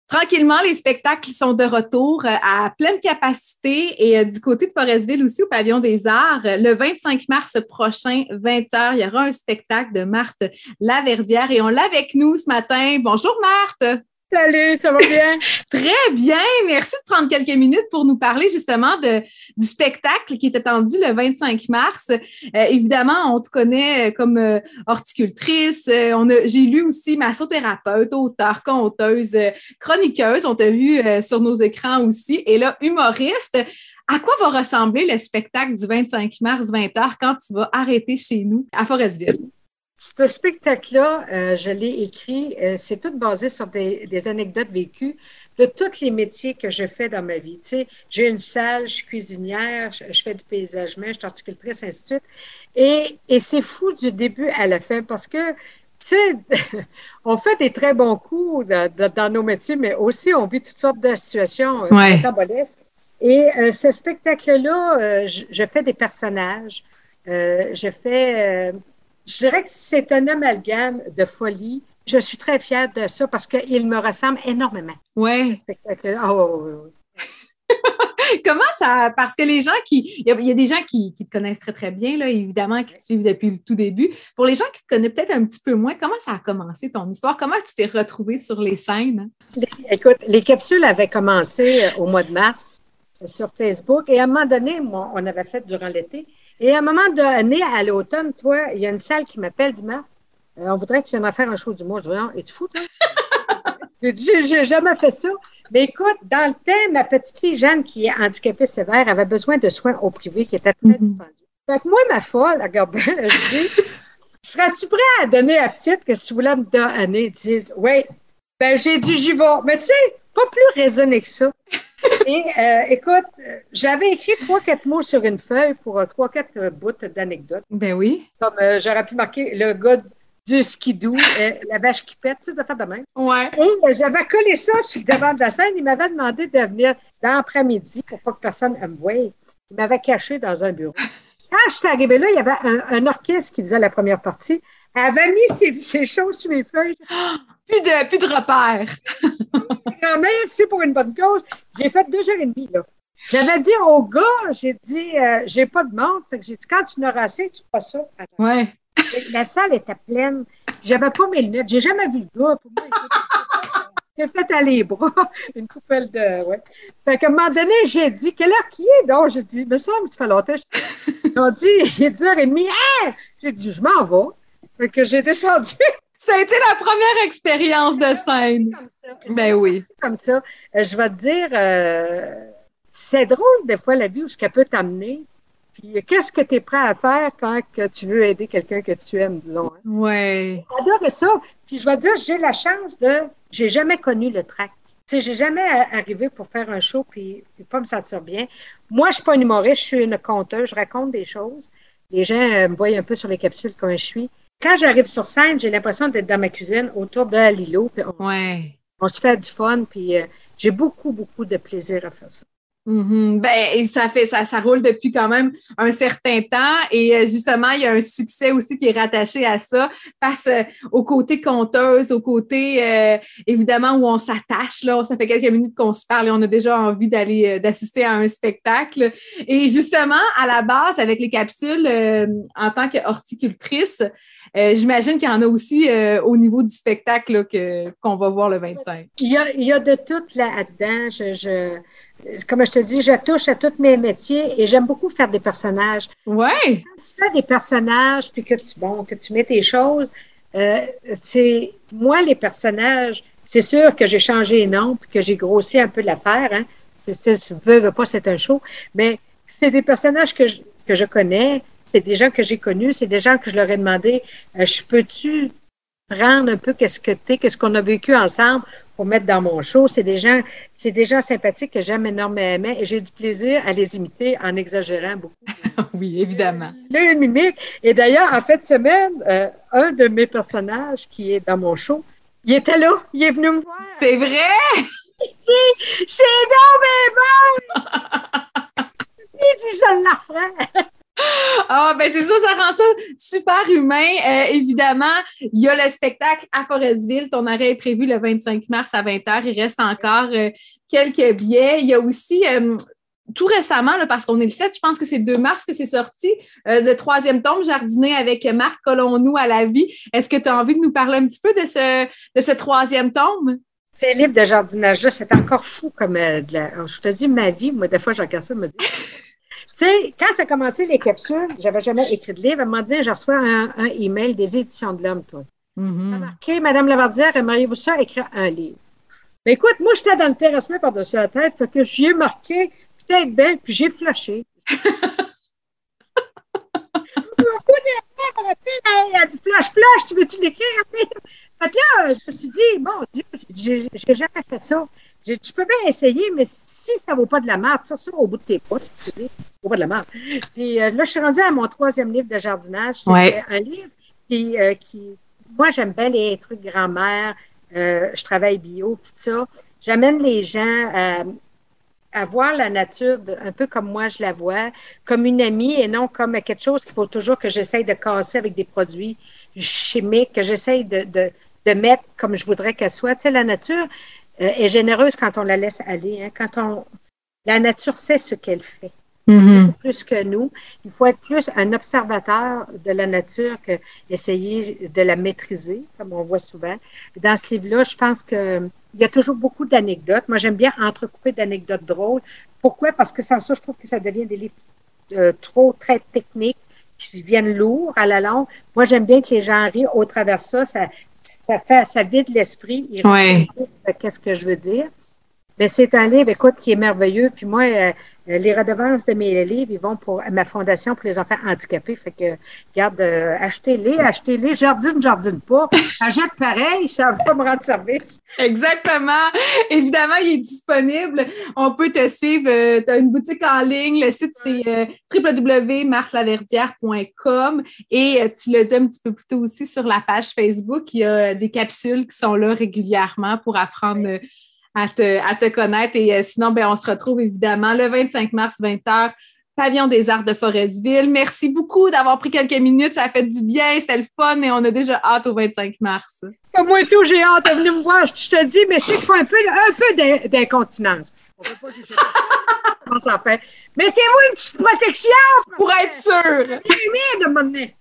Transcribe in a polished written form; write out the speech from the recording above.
Tranquillement, les spectacles sont de retour à pleine capacité et du côté de Forestville aussi, au Pavillon des Arts. Le 25 mars prochain, 20h, il y aura un spectacle de Marthe Laverdière et on l'a avec nous ce matin. Bonjour Marthe! Salut, ça va bien? Très bien, merci de prendre quelques minutes pour nous parler justement du spectacle qui est attendu le 25 mars. Évidemment, on te connaît comme horticultrice. J'ai lu aussi massothérapeute, auteure, conteuse, chroniqueuse. On t'a vu sur nos écrans aussi. Et là, humoriste. À quoi va ressembler le spectacle du 25 mars 20h quand tu vas arrêter chez nous à Forestville? Ce spectacle-là, je l'ai écrit, c'est tout basé sur des anecdotes vécues de tous les métiers que je fais dans ma vie. Tu sais, j'ai une salle, je suis cuisinière, je fais du paysagement, je suis horticultrice, ainsi de suite. Et c'est fou du début à la fin parce que, tu sais, on fait des très bons coups dans nos métiers, mais aussi on vit toutes sortes de situations rocambolesques. Et ce spectacle-là, je fais des personnages, je dirais que c'est un amalgame de folie. Je suis très fière de ça parce qu'il me ressemble énormément. Oui. Oh. Comment ça... Parce que les gens il y a des gens qui te connaissent très, très bien, là, évidemment, qui te suivent depuis le tout début. Pour les gens qui te connaissent peut-être un petit peu moins, comment ça a commencé ton histoire? Comment tu t'es retrouvée sur les scènes? Écoute, les capsules avaient commencé au mois de mars sur Facebook. Et à un moment donné, on avait fait durant l'été. Et à un moment donné, à l'automne, toi, il y a une salle qui m'appelle, dit on voudrait que tu viennes faire un show d'humour. Je dis, es-tu fou, toi? J'ai jamais fait ça. Mais écoute, dans le temps, ma petite fille Jeanne, qui est handicapée sévère, avait besoin de soins au privé qui étaient très dispendieux. Fait que moi, ma folle, regarde bien, je dis, serais-tu prêt à donner à petite que si tu voulais me donner? Ils disent, oui. Ben, j'ai dit, j'y vais. Mais tu sais, pas plus raisonné que ça. Et écoute, j'avais écrit 3-4 mots sur une feuille pour 3-4 bouts d'anecdotes. Ben oui. Comme j'aurais pu marquer le gars du skidoo, la vache qui pète, tu sais, de faire de même. Ouais. Et j'avais collé ça sur le devant de la scène. Il m'avait demandé de venir dans l'après-midi pour pas que personne me voie. Il m'avait caché dans un bureau. Quand je suis arrivée là, il y avait un orchestre qui faisait la première partie. Elle avait mis ses choses sur mes feuilles. Plus de repères. Grand-mère, c'est pour une bonne cause. J'ai fait 2h30, là. J'avais dit au gars, j'ai dit, j'ai pas de monde. Fait que j'ai dit, quand tu n'auras assez, tu feras ça. Ouais. La salle était pleine. J'avais pas mes lunettes. J'ai jamais vu le gars. Pour moi, j'ai fait à les bras. Une coupelle de. Ouais. Fait qu'à un moment donné, j'ai dit, quelle heure qui est? Donc, j'ai dit, me semble que ça fait longtemps. Ils ont dit, j'ai 10h30. Hein? J'ai dit, je m'en vais. Fait que j'ai descendu. Ça a été la première expérience de scène. Comme ça. Ben oui. Comme ça. Je vais te dire, c'est drôle des fois la vie où ce qu'elle peut t'amener. Puis qu'est-ce que tu es prêt à faire quand que tu veux aider quelqu'un que tu aimes, disons. Hein? Oui. J'adore ça. Puis je vais te dire, j'ai la chance j'ai jamais connu le trac. Tu sais, j'ai jamais arrivé pour faire un show puis pas me sentir bien. Moi, je suis pas une humoriste, je suis une conteuse, je raconte des choses. Les gens me voient un peu sur les capsules comme je suis. Quand j'arrive sur scène, j'ai l'impression d'être dans ma cuisine autour de l'îlot. Puis on se fait du fun, puis j'ai beaucoup, beaucoup de plaisir à faire ça. Mm-hmm. Ben, ça roule depuis quand même un certain temps et justement, il y a un succès aussi qui est rattaché à ça face au côté conteuse, au côté évidemment où on s'attache, là, ça fait quelques minutes qu'on se parle et on a déjà envie d'assister à un spectacle. Et justement, à la base, avec les capsules, en tant qu'horticultrice, j'imagine qu'il y en a aussi au niveau du spectacle là, qu'on va voir le 25. Il y a de tout là-dedans. Comme je te dis, je touche à tous mes métiers et j'aime beaucoup faire des personnages. Ouais. Quand tu fais des personnages puis que tu mets tes choses, c'est moi les personnages. C'est sûr que j'ai changé les noms puis que j'ai grossi un peu l'affaire. Hein. Veux pas, c'est un show, mais c'est des personnages que je connais. C'est des gens que j'ai connus. C'est des gens que je leur ai demandé, je peux-tu prendre un peu qu'est-ce qu'on a vécu ensemble pour mettre dans mon show. C'est des gens sympathiques que j'aime énormément et j'ai du plaisir à les imiter en exagérant beaucoup. Oui, évidemment. Le mimique. Et d'ailleurs, en fin de semaine, un de mes personnages qui est dans mon show, il était là, il est venu me voir. C'est vrai? C'est donc bien bon! Je la ferai. Ah, ben c'est ça, ça rend ça super humain. Évidemment, il y a le spectacle à Forestville. Ton arrêt est prévu le 25 mars à 20h. Il reste encore quelques billets. Il y a aussi, tout récemment, là, parce qu'on est le 7, je pense que c'est le 2 mars que c'est sorti, le 3e tome, Jardiner avec Marc Colonnou à la vie. Est-ce que tu as envie de nous parler un petit peu de ce 3e tome? Ces livres de jardinage-là, c'est encore fou comme je te dis, ma vie, moi, des fois, je regarde ça, je me dis... Tu sais, quand ça a commencé les capsules, j'avais jamais écrit de livre. À un moment donné, je reçois un email des Éditions de l'Homme, toi. Mm-hmm. Ça a marqué, Madame Lavardière, aimeriez-vous ça écrire un livre? Mais écoute, moi, j'étais dans le terrassement par-dessus la tête, fait que j'y ai marqué, peut-être bien, puis j'ai flashé. Elle a dit flash, tu veux-tu l'écrire? Fait que là, je me suis dit, mon Dieu, j'ai jamais fait ça. Tu peux bien essayer, mais si ça ne vaut pas de la merde, ça au bout de tes poches, tu dis, ça ne vaut pas de la merde. Puis là, je suis rendue à mon 3e livre de jardinage. C'est un livre qui, moi, j'aime bien les trucs grand-mère. Je travaille bio, puis ça. J'amène les gens à voir la nature un peu comme moi je la vois, comme une amie et non comme quelque chose qu'il faut toujours que j'essaye de casser avec des produits chimiques, que j'essaye de mettre comme je voudrais qu'elle soit. Tu sais, la nature est généreuse quand on la laisse aller. Hein, la nature sait ce qu'elle fait. Mm-hmm. Plus que nous. Il faut être plus un observateur de la nature qu'essayer de la maîtriser, comme on voit souvent. Dans ce livre-là, je pense qu'il y a toujours beaucoup d'anecdotes. Moi, j'aime bien entrecouper d'anecdotes drôles. Pourquoi? Parce que sans ça, je trouve que ça devient des livres très techniques, qui viennent lourds à la longue. Moi, j'aime bien que les gens rient au travers de ça. Ça vide l'esprit. Qu'est-ce que je veux dire? Mais c'est un livre, écoute, qui est merveilleux. Puis moi, les redevances de mes livres, ils vont pour ma fondation pour les enfants handicapés. Fait que, regarde, achetez-les. Jardine pas. Achète pareil, ça va me rendre service. Exactement. Évidemment, il est disponible. On peut te suivre. Tu as une boutique en ligne. Le site, c'est www.marclaverdière.com. Et tu l'as dit un petit peu plus tôt aussi sur la page Facebook. Il y a des capsules qui sont là régulièrement pour apprendre à te connaître. Et sinon, on se retrouve évidemment le 25 mars, 20h, Pavillon des Arts de Forestville. Merci beaucoup d'avoir pris quelques minutes. Ça a fait du bien, c'était le fun et on a déjà hâte au 25 mars. Moi et tout, j'ai hâte de venir me voir. Je te dis, mais c'est qu'il faut un peu d'incontinence. On ne peut pas juger comment ça fait. Mettez-vous une petite protection! Pour être sûr! C'est humide, à un moment donné.